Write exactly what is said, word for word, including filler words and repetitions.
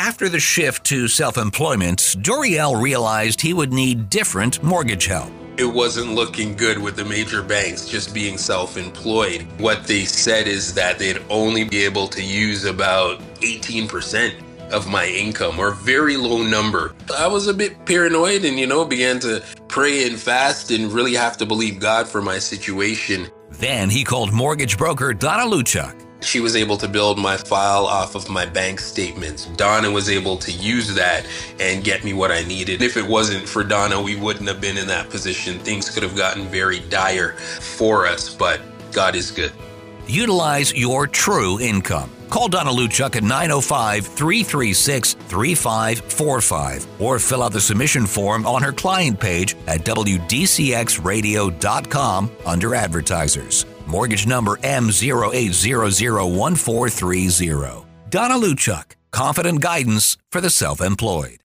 After the shift to self-employment, Doriel realized he would need different mortgage help. It wasn't looking good with the major banks just being self-employed. What they said is that they'd only be able to use about eighteen percent of my income, or a very low number. I was a bit paranoid and, you know, began to pray and fast and really have to believe God for my situation. Then he called mortgage broker Donna Luchuk. She was able to build my file off of my bank statements. Donna was able to use that and get me what I needed. If it wasn't for Donna, we wouldn't have been in that position. Things could have gotten very dire for us, but God is good. Utilize your true income. Call Donna Luchuk at nine oh five, three three six, three five four five or fill out the submission form on her client page at W D C X radio dot com under advertisers. Mortgage number M zero eight zero zero one four three zero. Donna Luchuk, confident guidance for the self-employed.